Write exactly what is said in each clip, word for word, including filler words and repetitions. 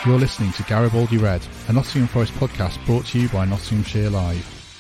You're listening to Garibaldi Red, a Nottingham Forest podcast brought to you by Nottinghamshire Live.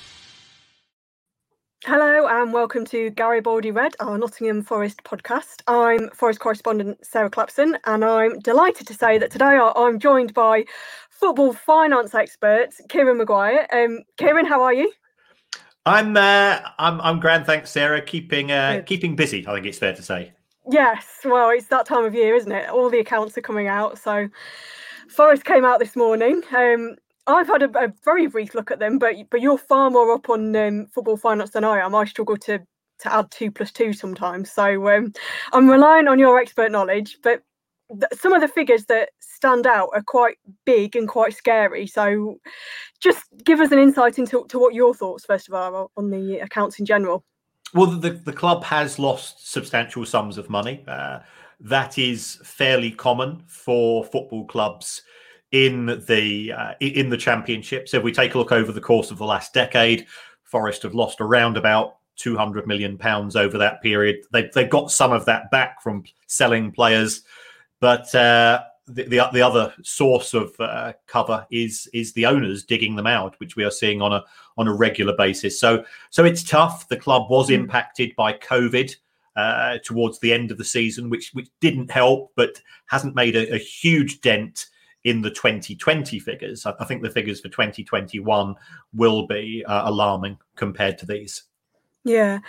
Hello and welcome to Garibaldi Red, our Nottingham Forest podcast. I'm Forest correspondent Sarah Clapson, and I'm delighted to say that today I'm joined by football finance expert Kieran Maguire. Um, Kieran, how are you? I'm uh, I'm I'm grand, thanks, Sarah. Keeping uh, keeping busy, I think it's fair to say. Yes, well, it's that time of year, isn't it? All the accounts are coming out. So Forest came out this morning. Um, I've had a, a very brief look at them, but but you're far more up on um, football finance than I am. I struggle to to add two plus two sometimes. So um, I'm relying on your expert knowledge. But th- some of the figures that stand out are quite big and quite scary. So just give us an insight into to what your thoughts, first of all, on the accounts in general. Well, the, the club has lost substantial sums of money. Uh, that is fairly common for football clubs in the uh, in the Championship. So if we take a look over the course of the last decade, Forest have lost around about two hundred million pounds over that period. They they got some of that back from selling players, but uh, the, the the other source of uh, cover is is the owners digging them out, which we are seeing on a on a regular basis. So so it's tough. The club was impacted by COVID uh, towards the end of the season, which which didn't help, but hasn't made a, a huge dent in the twenty twenty figures. I, I think the figures for twenty twenty-one will be uh, alarming compared to these. Yeah.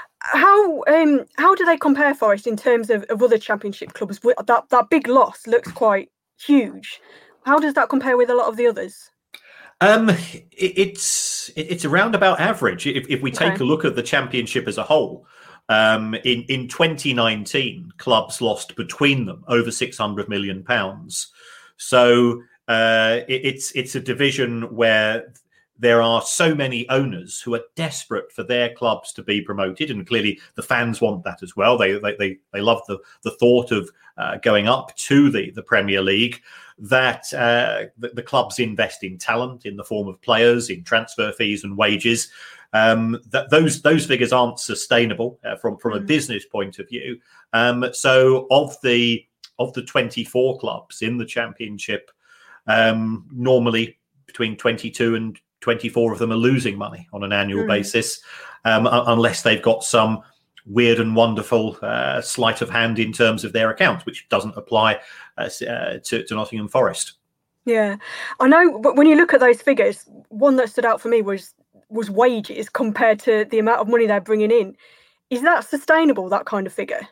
How um how do they compare, Forest, in terms of, of other Championship clubs? That that big loss looks quite huge. How does that compare with a lot of the others? Um, it, it's it, it's around about average. If if we take Okay. a look at the Championship as a whole, um, in in twenty nineteen, clubs lost between them over six hundred million pounds. So uh, it, it's it's a division where there are so many owners who are desperate for their clubs to be promoted, and clearly the fans want that as well. They they they, they love the the thought of uh, going up to the the Premier League. That uh, the, the clubs invest in talent in the form of players, in transfer fees and wages. Um, that those those figures aren't sustainable uh, from from a Mm. business point of view. Um, so of the of the twenty-four clubs in the Championship, um, normally between twenty-two and twenty-four of them are losing money on an annual Mm. basis, um, un- unless they've got some weird and wonderful uh, sleight of hand in terms of their accounts, which doesn't apply uh, uh, to, to Nottingham Forest. Yeah, I know. But when you look at those figures, one that stood out for me was was wages compared to the amount of money they're bringing in. Is that sustainable? That kind of figure?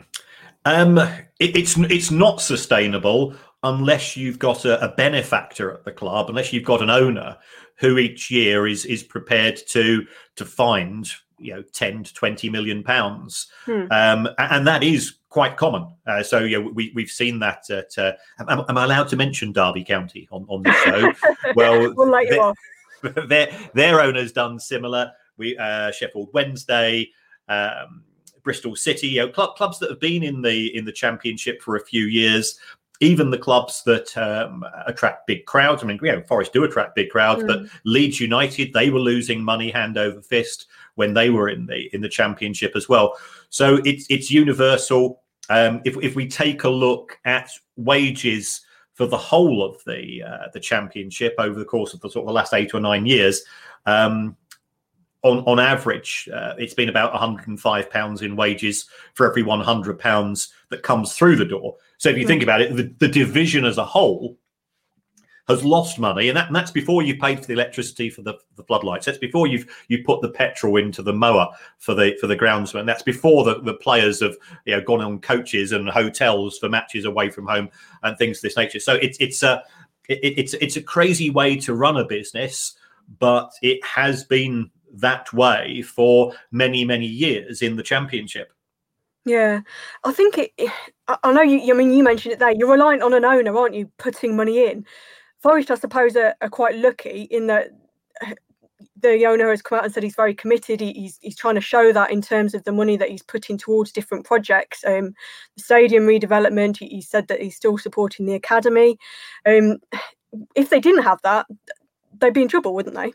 Um, it, it's it's not sustainable unless you've got a, a benefactor at the club, unless you've got an owner who each year is is prepared to to find you know ten to twenty million pounds, Hmm. um, and that is quite common. Uh, so yeah, we we've seen that. At, uh, am, am I allowed to mention Derby County on on the show? Well, We'll let you their, off. their their owner's done similar. We uh, Sheffield Wednesday. Um, Bristol City, you know, club, clubs that have been in the in the Championship for a few years, even the clubs that um, attract big crowds. I mean, you know, Forest do attract big crowds, Mm. but Leeds United, they were losing money hand over fist when they were in the in the Championship as well. So it's it's universal. Um, if if we take a look at wages for the whole of the uh, the Championship over the course of the sort of the last eight or nine years. Um, On, on average, uh, it's been about one hundred and five pounds in wages for every one hundred pounds that comes through the door. So if you think about it, the, the division as a whole has lost money, and, that, and that's before you've paid for the electricity for the, the floodlights. That's before you've you put the petrol into the mower for the for the groundsman. That's before the, the players have you know gone on coaches and hotels for matches away from home and things of this nature. So it's it's a it, it's it's a crazy way to run a business, but it has been that way for many many years in the Championship. Yeah, I think it. I I know you. I mean, you mentioned it there. You're reliant on an owner, aren't you, putting money in? Forest, I suppose, are, are quite lucky in that the owner has come out and said he's very committed. He, he's he's trying to show that in terms of the money that he's putting towards different projects. Um, the stadium redevelopment. He, he said that he's still supporting the academy. Um, if they didn't have that, they'd be in trouble, wouldn't they?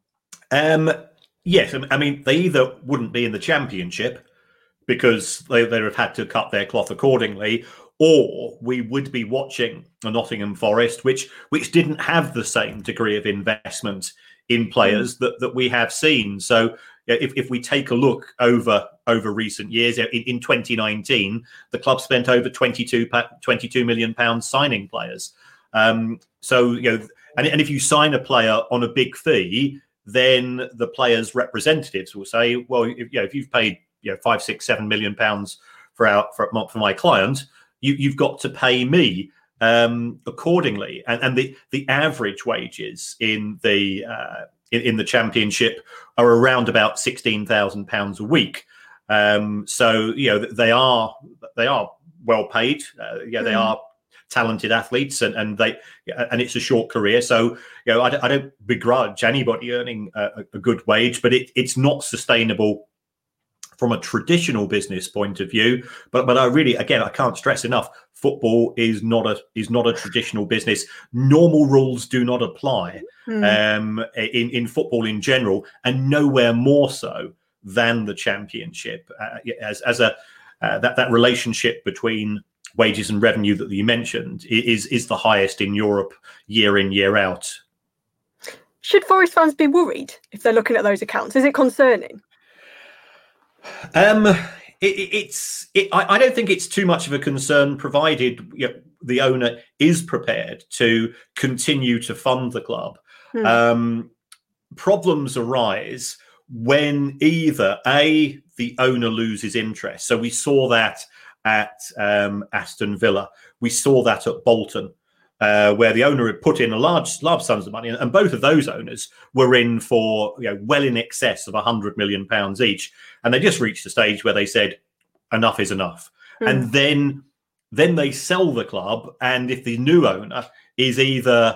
Um, yes, I mean they either wouldn't be in the Championship because they they'd have had to cut their cloth accordingly, or we would be watching a Nottingham Forest, which which didn't have the same degree of investment in players mm. that, that we have seen. So if, if we take a look over over recent years, in, in twenty nineteen, the club spent over twenty-two million pounds signing players. Um, so, you know, and, and if you sign a player on a big fee, then the player's representatives will say, well, if, you know, if you've paid, you know, five, six, seven million pounds for our for, for my client, you, you've got to pay me um, accordingly. And, and the the average wages in the uh, in, in the Championship are around about sixteen thousand pounds a week. Um, so you know they are they are well paid. Uh, yeah, they mm. are talented athletes, and, and they and it's a short career. So you know I, I don't begrudge anybody earning a, a good wage, but it, it's not sustainable from a traditional business point of view. But but I really, again, I can't stress enough, football is not a is not a traditional business. Normal rules do not apply mm. um, in, in football in general, and nowhere more so than the Championship. Uh, as as a uh, that that relationship between wages and revenue that you mentioned is is the highest in Europe year in, year out. Should Forest fans be worried if they're looking at those accounts? Is it concerning? Um, it, it's. It, I, I don't think it's too much of a concern, provided you know, the owner is prepared to continue to fund the club. Hmm. Um, problems arise when either A, the owner loses interest. So we saw that at um, Aston Villa. We saw that at Bolton. Uh, where the owner had put in a large, large sums of money, and, and both of those owners were in for you know well in excess of a hundred million pounds each, and they just reached a stage where they said, "Enough is enough," mm. and then then they sell the club, and if the new owner is either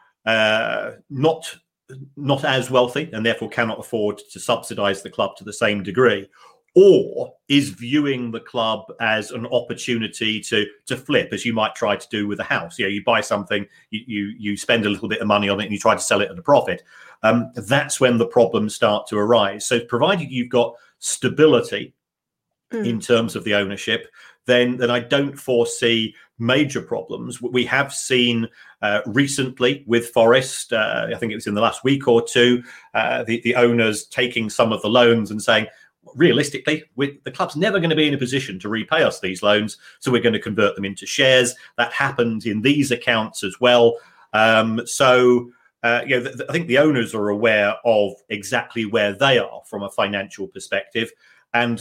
uh, not not as wealthy and therefore cannot afford to subsidise the club to the same degree, or is viewing the club as an opportunity to to flip, as you might try to do with a house. You know, you buy something, you you, you spend a little bit of money on it, and you try to sell it at a profit. Um, that's when the problems start to arise. So, provided you've got stability mm. in terms of the ownership, then then I don't foresee major problems. We have seen uh, recently with Forest, uh, I think it was in the last week or two, uh, the the owners taking some of the loans and saying, realistically, we, the club's never going to be in a position to repay us these loans, so we're going to convert them into shares. That happened in these accounts as well. Um, so, uh, you know, th- th- I think the owners are aware of exactly where they are from a financial perspective. And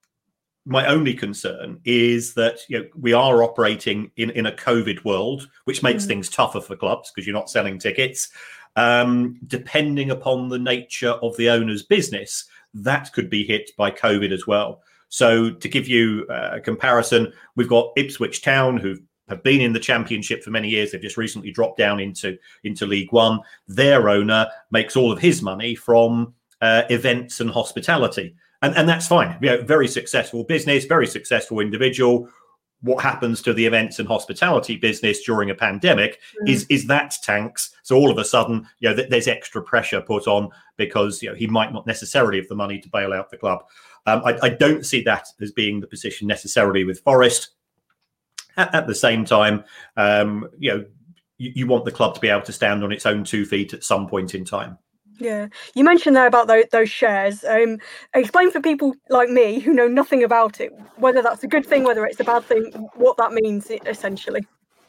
my only concern is that you know we are operating in, in a COVID world, which makes mm. things tougher for clubs because you're not selling tickets. Um, depending upon the nature of the owner's business, that could be hit by COVID as well. So to give you a comparison, we've got Ipswich Town, who have been in the Championship for many years. They've just recently dropped down into, into League One. Their owner makes all of his money from uh, events and hospitality. And, and that's fine. You know, very successful business, very successful individual. What happens to the events and hospitality business during a pandemic mm. is is that tanks. So all of a sudden, you know, th- there's extra pressure put on because you know he might not necessarily have the money to bail out the club. Um, I, I don't see that as being the position necessarily with Forest. At, at the same time, um, you know, you, you want the club to be able to stand on its own two feet at some point in time. Yeah, you mentioned there about those, those shares. Um, explain for people like me who know nothing about it, whether that's a good thing, whether it's a bad thing, what that means essentially.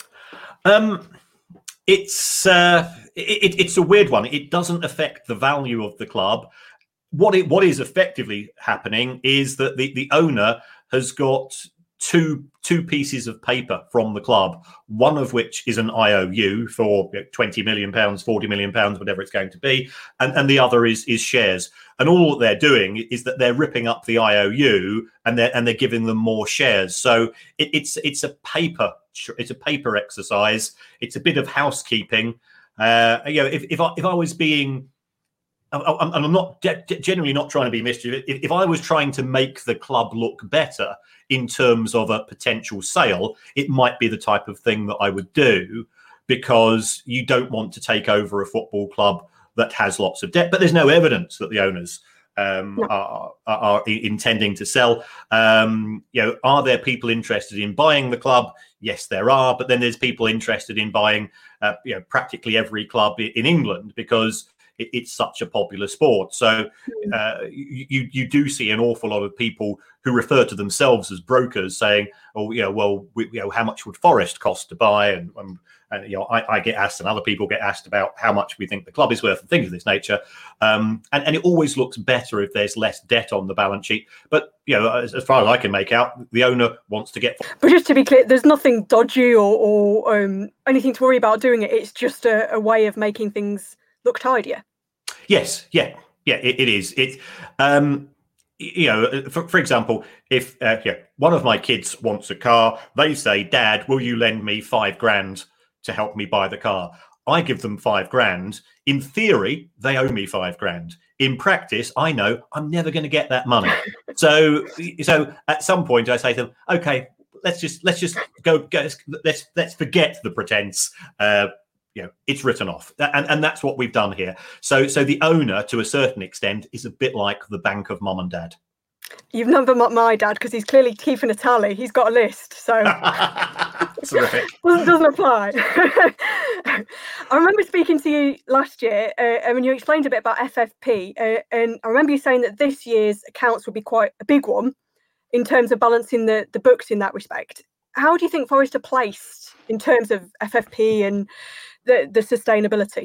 Um, it's uh, it, it's a weird one. It doesn't affect the value of the club. What it what is effectively happening is that the, the owner has got two two pieces of paper from the club, one of which is an I O U for twenty million pounds, forty million pounds, whatever it's going to be, and, and the other is is shares. And all they're doing is that they're ripping up the I O U and they're and they're giving them more shares. So it, it's it's a paper it's a paper exercise. It's a bit of housekeeping. Uh, you know, if if I if I was being and I'm not generally not trying to be mischievous. If, if I was trying to make the club look better in terms of a potential sale, it might be the type of thing that I would do, because you don't want to take over a football club that has lots of debt. But there's no evidence that the owners um, No. are, are, are intending to sell. Um, you know, are there people interested in buying the club? Yes, there are. But then there's people interested in buying, uh, you know, practically every club in England because it, it's such a popular sport. So uh, you you do see an awful lot of people who refer to themselves as brokers saying, "Oh, you know, well, we, you know, how much would Forest cost to buy?" And, and And you know, I, I get asked, and other people get asked about how much we think the club is worth, and things of this nature. Um, and, and it always looks better if there's less debt on the balance sheet. But you know, as, as far as I can make out, the owner wants to get. But just to be clear, there's nothing dodgy or, or um, anything to worry about doing it. It's just a, a way of making things look tidier. Yes, yeah, yeah, it, it is. It, um, you know, for, for example, if uh, yeah, one of my kids wants a car, they say, "Dad, will you lend me five grand to help me buy the car?" I give them five grand. In theory, they owe me five grand. In practice, I know I'm never going to get that money. so, so at some point, I say to them, "Okay, let's just let's just go. go let's let's forget the pretense. Uh, you know, it's written off." And and that's what we've done here. So, so the owner, to a certain extent, is a bit like the bank of mum and dad. You've never met my dad because he's clearly keeping a tally. He's got a list, so terrific. doesn't, doesn't apply. I remember speaking to you last year, uh, and when you explained a bit about F F P, uh, and I remember you saying that this year's accounts would be quite a big one in terms of balancing the, the books in that respect. How do you think Forest are placed in terms of F F P and the, the sustainability?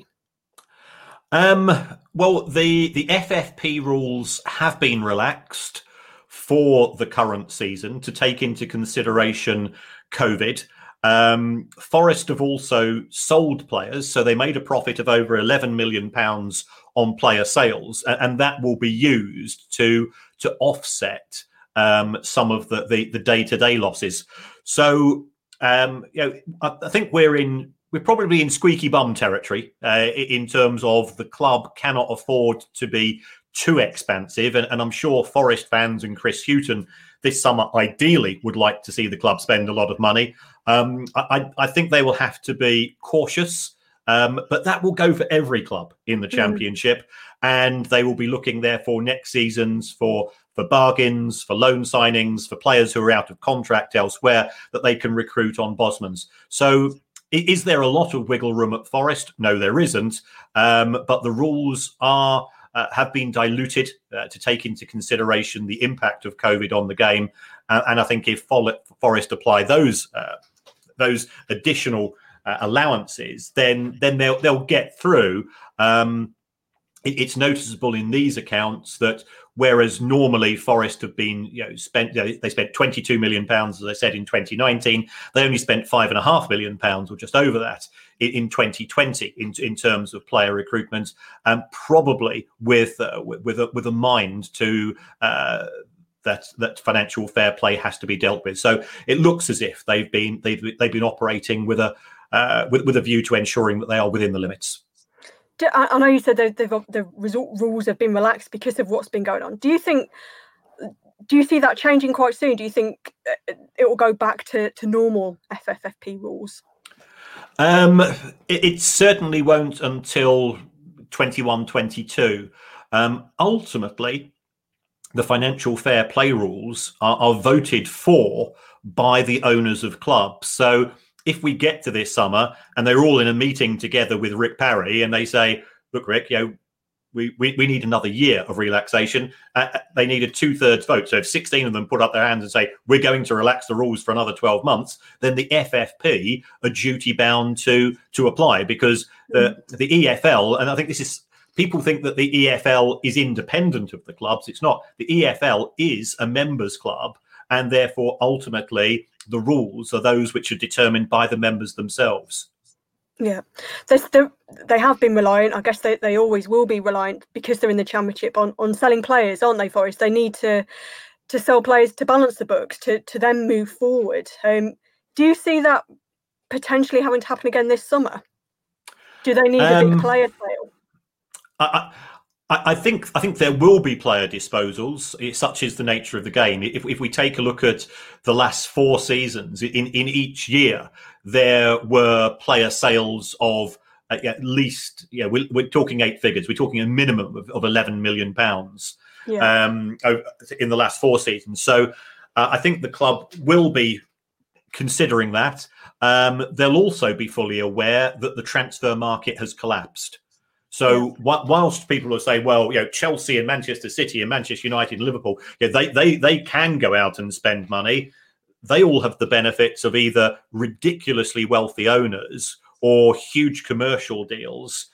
Um, well, the, the F F P rules have been relaxed for the current season to take into consideration COVID. Um, Forest have also sold players, so they made a profit of over eleven million pounds on player sales, and, and that will be used to to offset um, some of the, the, the day-to-day losses. So, um, you know, I, I think we're in we're probably in squeaky bum territory uh, in terms of the club cannot afford to be too expansive, and, and I'm sure Forest fans and Chris Hughton this summer ideally would like to see the club spend a lot of money. Um, I, I think they will have to be cautious, um, but that will go for every club in the Championship, mm. and they will be looking therefore next seasons for for bargains, for loan signings, for players who are out of contract elsewhere that they can recruit on Bosmans. So is there a lot of wiggle room at Forest? No, there isn't, um, but the rules are Uh, have been diluted uh, to take into consideration the impact of COVID on the game, uh, and I think if Forest apply those uh, those additional uh, allowances, then then they'll they'll get through. Um, it, it's noticeable in these accounts that whereas normally Forest have been you know spent you know, they spent twenty-two million pounds, as I said, in twenty nineteen, they only spent five and a half million pounds or just over that in, in twenty twenty in in terms of player recruitment, and um, probably with uh, with a, with a mind to uh, that that financial fair play has to be dealt with. So it looks as if they've been they've they've been operating with a uh, with with a view to ensuring that they are within the limits. I know you said that the rules have been relaxed because of what's been going on. Do you think, do you see that changing quite soon? Do you think it will go back to, to normal F F F P rules? Um, it, it certainly won't until twenty-one twenty-two. Um, ultimately, the financial fair play rules are, are voted for by the owners of clubs. So if we get to this summer and they're all in a meeting together with Rick Parry and they say, "Look, Rick, you know, we, we, we need another year of relaxation," uh, they need a two-thirds vote. So if sixteen of them put up their hands and say, "We're going to relax the rules for another twelve months," then the F F P are duty-bound to to apply, because the, the E F L, and I think this is, people think that the E F L is independent of the clubs. It's not. The E F L is a members club, and therefore ultimately the rules are those which are determined by the members themselves. Yeah, There's, they have been reliant. I guess they, they always will be reliant, because they're in the Championship, on, on selling players, aren't they, Forest? They need to to sell players to balance the books, to, to then move forward. Um, do you see that potentially having to happen again this summer? Do they need um, a big player sale? I, I, I think I think there will be player disposals. It, such is the nature of the game. If, if we take a look at the last four seasons, in, in each year, there were player sales of uh, at least, yeah, we're, we're talking eight figures. We're talking a minimum of, of eleven million pounds. yeah. um, in the last four seasons. So uh, I think the club will be considering that. Um, they'll also be fully aware that the transfer market has collapsed. So yeah. whilst people are saying, well, you know, Chelsea and Manchester City and Manchester United and Liverpool, you know, they they they can go out and spend money. They all have the benefits of either ridiculously wealthy owners or huge commercial deals,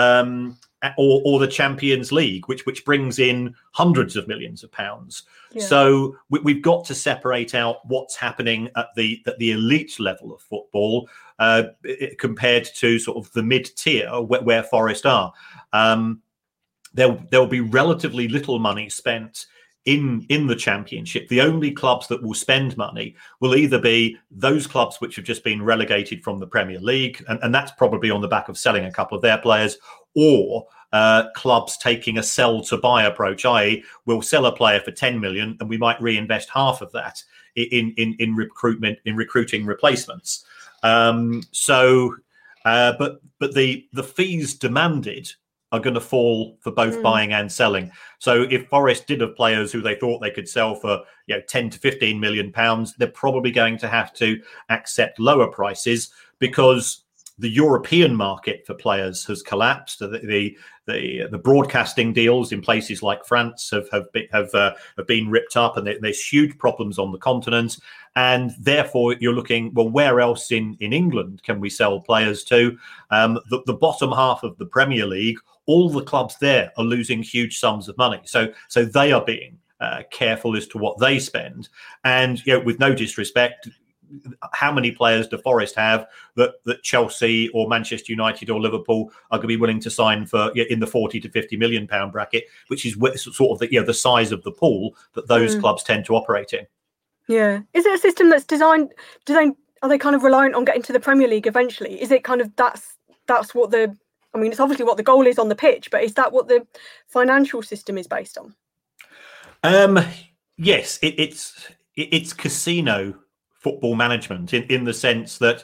um, or, or the Champions League, which which brings in hundreds of millions of pounds. Yeah. So we, we've got to separate out what's happening at the at the elite level of football uh, compared to sort of the mid-tier where, where Forest are. Um, there there will be relatively little money spent in in the Championship. The only clubs that will spend money will either be those clubs which have just been relegated from the Premier League, and, and that's probably on the back of selling a couple of their players, or uh, clubs taking a sell to buy approach, that is we'll sell a player for ten million and we might reinvest half of that in in, in recruitment, in recruiting replacements. Um, so, uh, but but the the fees demanded are going to fall for both mm. buying and selling. So if Forest did have players who they thought they could sell for, you know, ten to fifteen million pounds, they're probably going to have to accept lower prices because the European market for players has collapsed. The the the, the broadcasting deals in places like France have have been, have, uh, have been ripped up, and there's huge problems on the continent. And therefore, you're looking, well, where else in, in England can we sell players to? Um, the, the bottom half of the Premier League, all the clubs there are losing huge sums of money. So so they are being uh, careful as to what they spend. And, you know, with no disrespect, how many players do Forest have that, that Chelsea or Manchester United or Liverpool are going to be willing to sign for, you know, in the forty to fifty million pound bracket, which is sort of the, you know, the size of the pool that those mm. clubs tend to operate in. Yeah. Is it a system that's designed, designed, are they kind of reliant on getting to the Premier League eventually? Is it kind of, that's, that's what the, I mean, it's obviously what the goal is on the pitch, but is that what the financial system is based on? Um, yes, it, it's, it, it's casino football management in, in the sense that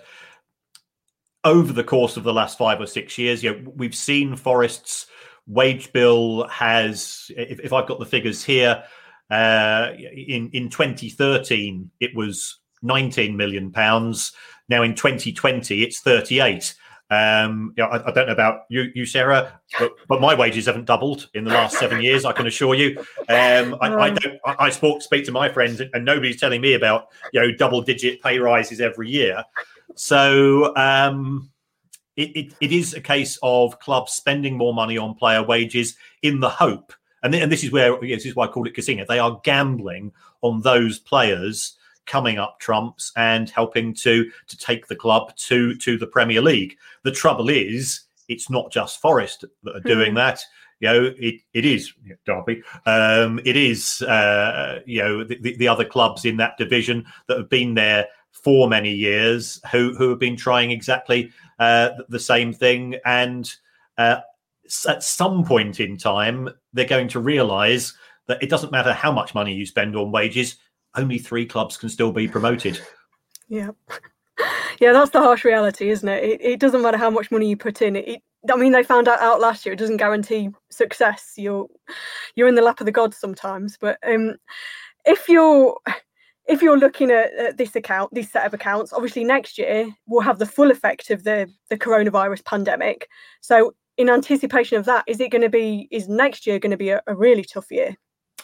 over the course of the last five or six years, you know, we've seen Forest's wage bill has, if, if I've got the figures here, uh, in, in twenty thirteen, it was nineteen million pounds. Now in twenty twenty, it's thirty-eight. Um, you know, I, I don't know about you, you Sarah, but, but my wages haven't doubled in the last seven years. I can assure you. Um, I, I don't. I, I spoke, speak to my friends, and nobody's telling me about, you know, double-digit pay rises every year. So um, it, it, it is a case of clubs spending more money on player wages in the hope, and, th- and this is where this is why I call it casino. They are gambling on those players coming up trumps and helping to to take the club to to the Premier League. The trouble is, it's not just Forest that are doing mm. that. You know, it it is Derby. Um, it is uh, you know the, the other clubs in that division that have been there for many years who who have been trying exactly uh, the same thing. And uh, at some point in time, they're going to realise that it doesn't matter how much money you spend on wages. Only three clubs can still be promoted. Yeah. Yeah, that's the harsh reality, isn't it? It, it doesn't matter how much money you put in. It, it, I mean, they found out, out last year, it doesn't guarantee success. You're you're in the lap of the gods sometimes. But um, if you're if you're looking at, at this account, this set of accounts, obviously next year we'll have the full effect of the, the coronavirus pandemic. So in anticipation of that, is it going to be, is next year going to be a, a really tough year?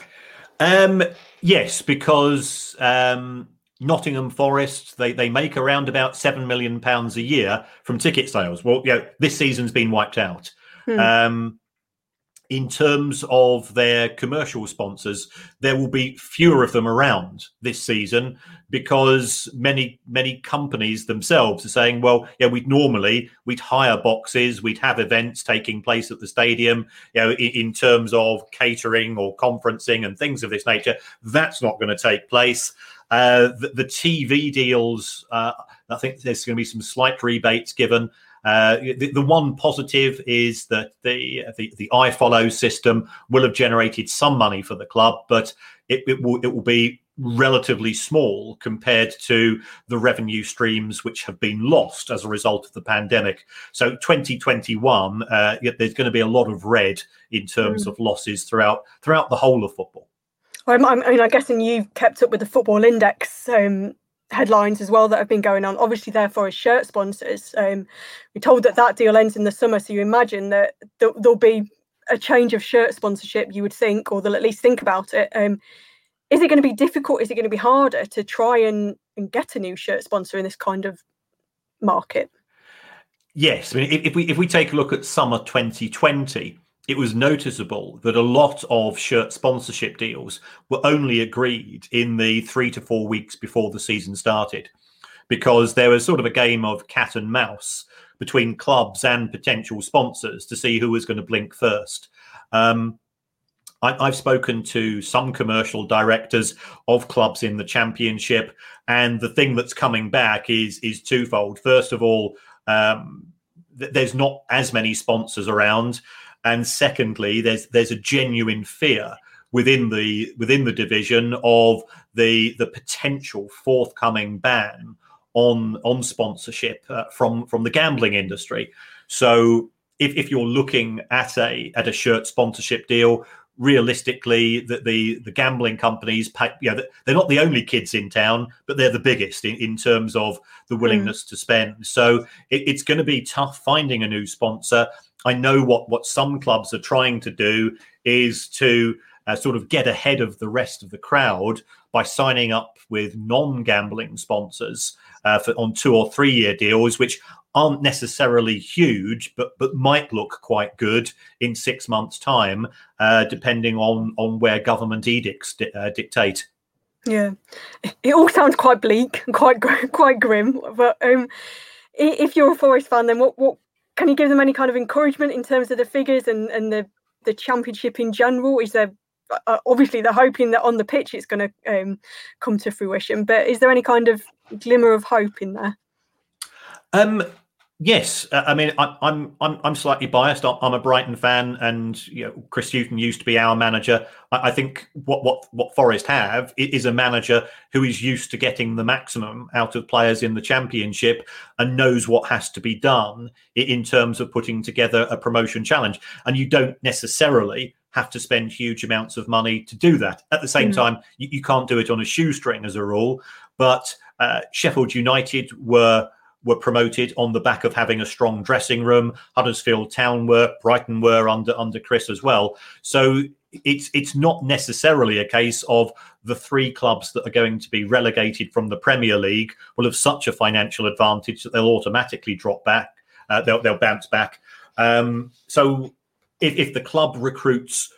Um, yes, because um, Nottingham Forest, they, they make around about seven million pounds a year from ticket sales. Well, you know, this season's been wiped out. Hmm. Um, in terms of their commercial sponsors, there will be fewer of them around this season because many, many companies themselves are saying, well, yeah, we'd normally, we'd hire boxes, we'd have events taking place at the stadium, you know, in, in terms of catering or conferencing and things of this nature. That's not going to take place. Uh, the, the T V deals, uh, I think there's going to be some slight rebates given. Uh, the, the one positive is that the, the the iFollow system will have generated some money for the club, but it, it will it will be relatively small compared to the revenue streams which have been lost as a result of the pandemic. So twenty twenty-one, uh, there's going to be a lot of red in terms mm. of losses throughout throughout the whole of football. I'm, I mean, I'm guessing you've kept up with the Football Index um, headlines as well that have been going on. Obviously, therefore, as shirt sponsors, um, we're told that that deal ends in the summer. So you imagine that th- there'll be a change of shirt sponsorship, you would think, or they'll at least think about it. Um, is it going to be difficult? Is it going to be harder to try and, and get a new shirt sponsor in this kind of market? Yes. I mean, if, if we if we take a look at summer twenty twenty, it was noticeable that a lot of shirt sponsorship deals were only agreed in the three to four weeks before the season started, because there was sort of a game of cat and mouse between clubs and potential sponsors to see who was going to blink first. Um, I, I've spoken to some commercial directors of clubs in the Championship, and the thing that's coming back is is twofold. First of all, um, th- there's not as many sponsors around, and secondly, there's there's a genuine fear within the within the division of the the potential forthcoming ban on on sponsorship uh, from from the gambling industry. So if, if you're looking at a at a shirt sponsorship deal, realistically, the, the the gambling companies pay, you know, they're not the only kids in town, but they're the biggest in, in terms of the willingness mm. to spend. So it, it's going to be tough finding a new sponsor. I know what what some clubs are trying to do is to uh, sort of get ahead of the rest of the crowd by signing up with non-gambling sponsors uh, for on two or three year deals, which aren't necessarily huge, but but might look quite good in six months' time, uh, depending on on where government edicts di- uh, dictate. Yeah, it all sounds quite bleak and quite quite grim. But um, if you're a Forest fan, then what what can you give them any kind of encouragement in terms of the figures and and the the Championship in general? Is there uh, obviously they're hoping that on the pitch it's going to um, come to fruition, but is there any kind of glimmer of hope in there? Um, yes, uh, I mean, I, I'm I'm I'm slightly biased. I'm, I'm a Brighton fan, and you know, Chris Hughton used to be our manager. I, I think what what what Forest have is a manager who is used to getting the maximum out of players in the Championship and knows what has to be done in, in terms of putting together a promotion challenge. And you don't necessarily have to spend huge amounts of money to do that. At the same mm. time, you, you can't do it on a shoestring as a rule. But uh, Sheffield United were. were promoted on the back of having a strong dressing room. Huddersfield Town were, Brighton were under under Chris as well. So it's it's not necessarily a case of the three clubs that are going to be relegated from the Premier League will have such a financial advantage that they'll automatically drop back. Uh, they'll they'll bounce back. Um, so if, if the club recruits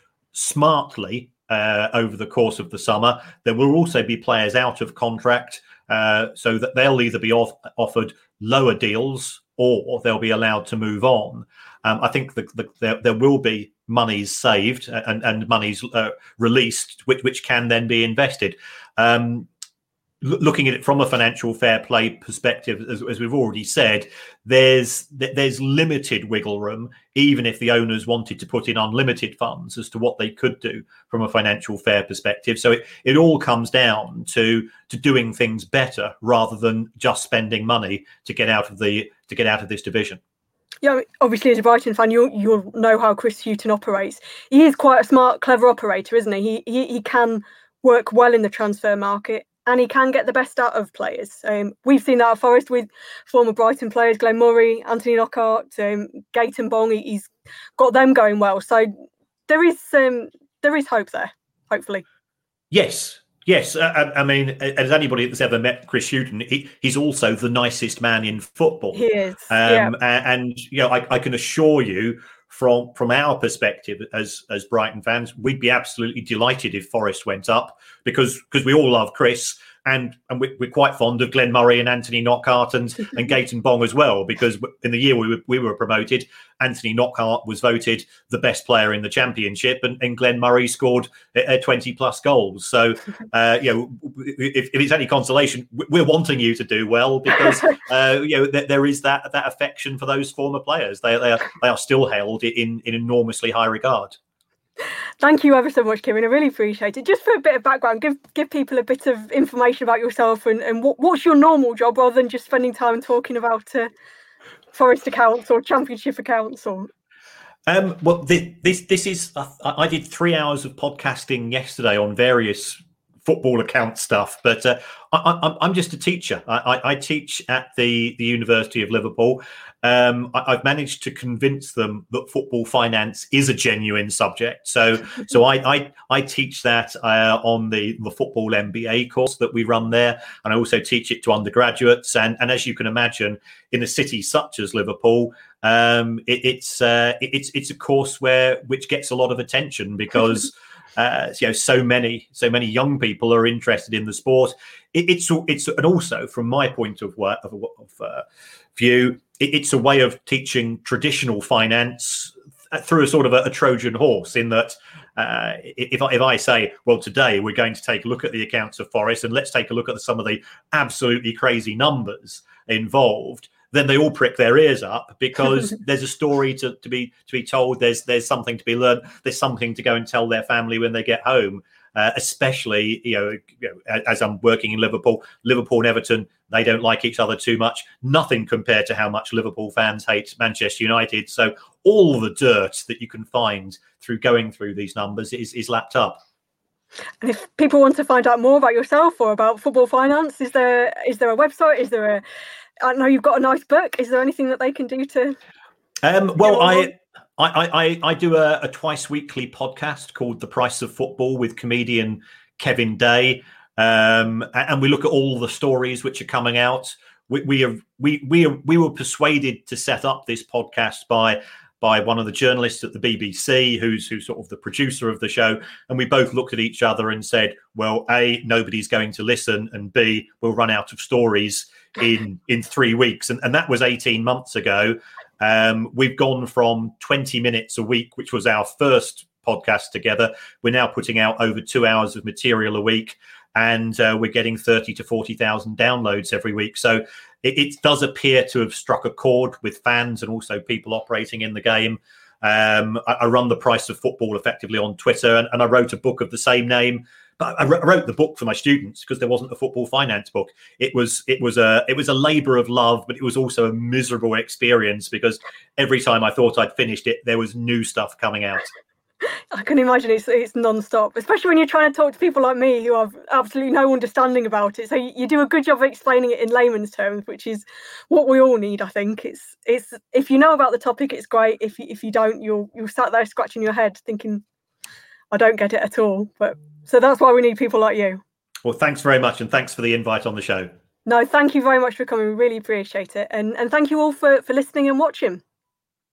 smartly uh, over the course of the summer, there will also be players out of contract. Uh, so that they'll either be off, offered lower deals or they'll be allowed to move on. Um, I think the, the, there, there will be monies saved and, and monies uh, released, which, which can then be invested. Um, looking at it from a financial fair play perspective, as, as we've already said, there's there's limited wiggle room, even if the owners wanted to put in unlimited funds as to what they could do from a financial fair perspective. So it, it all comes down to to doing things better rather than just spending money to get out of the to get out of this division. Yeah, obviously as a Brighton fan, you'll you'll know how Chris Hughton operates. He is quite a smart, clever operator, isn't he? He he, he can work well in the transfer market. And he can get the best out of players. Um, we've seen that at Forest with former Brighton players, Glenn Murray, Anthony Knockaert, um, Gaëtan Bong. He, he's got them going well. So there is um, there is hope there, hopefully. Yes, yes. I, I mean, as anybody that's ever met Chris Hughton, he, he's also the nicest man in football. He is. Um, yeah. and, and, you know, I, I can assure you, From from our perspective as as Brighton fans, we'd be absolutely delighted if Forest went up because because we all love Chris and and we, we're quite fond of Glenn Murray and Anthony Knockaert and and Gaëtan Bong as well, because in the year we were, we were promoted, Anthony Knockaert was voted the best player in the Championship and, and Glenn Murray scored uh, twenty plus goals. So uh, you know, if, if it's any consolation, we're wanting you to do well because uh, you know th- there is that that affection for those former players. They they are, they are still held in in enormously high regard. Thank you ever so much, Kieran. I really appreciate it. Just for a bit of background, give give people a bit of information about yourself and, and what, what's your normal job, rather than just spending time talking about uh, Forest accounts or Championship accounts. Or um, well, this this, this is I, I did three hours of podcasting yesterday on various football account stuff, but uh, I, I, I'm just a teacher. I, I, I teach at the the University of Liverpool. Um, I, I've managed to convince them that football finance is a genuine subject. So, so I, I, I teach that uh, on the, the football M B A course that we run there, and I also teach it to undergraduates. And, and as you can imagine, in a city such as Liverpool, um, it, it's uh, it, it's it's a course where which gets a lot of attention because. Uh, you know, so many, so many young people are interested in the sport. It, it's it's and also from my point of work of, of uh, view, it, it's a way of teaching traditional finance through a sort of a, a Trojan horse. In that, uh, if I, if I say, well, today we're going to take a look at the accounts of Forest, and let's take a look at some of the absolutely crazy numbers involved, then they all prick their ears up because there's a story to, to be to be told. There's there's something to be learned. There's something to go and tell their family when they get home. Uh, especially, you know, you know, as I'm working in Liverpool, Liverpool and Everton, they don't like each other too much. Nothing compared to how much Liverpool fans hate Manchester United. So all the dirt that you can find through going through these numbers is is lapped up. And if people want to find out more about yourself or about football finance, is there is there a website? Is there a I know you've got a nice book. Is there anything that they can do to? Um, well, I, I I I do a, a twice weekly podcast called The Price of Football with comedian Kevin Day, um, and we look at all the stories which are coming out. We we have, we we we were persuaded to set up this podcast by. by one of the journalists at the B B C, who's who's sort of the producer of the show. And we both looked at each other and said, well, A, nobody's going to listen, and B, we'll run out of stories in in three weeks. And, and that was eighteen months ago. Um, we've gone from twenty minutes a week, which was our first podcast together. We're now putting out over two hours of material a week, and uh, we're getting thirty to forty thousand downloads every week. So it, it does appear to have struck a chord with fans and also people operating in the game. Um, I, I run The Price of Football effectively on Twitter, and, and I wrote a book of the same name. But I wrote the book for my students because there wasn't a football finance book. It was it was a it was a labour of love, but it was also a miserable experience because every time I thought I'd finished it, there was new stuff coming out. I can imagine it's it's non-stop, especially when you're trying to talk to people like me who have absolutely no understanding about it. So you, you do a good job of explaining it in layman's terms, which is what we all need. I think it's it's if you know about the topic, it's great. If you, if you don't, you'll you'll sat there scratching your head thinking, I don't get it at all. But so that's why we need people like you. Well, thanks very much, and thanks for the invite on the show. No, thank you very much for coming. We really appreciate it, and and thank you all for for listening and watching.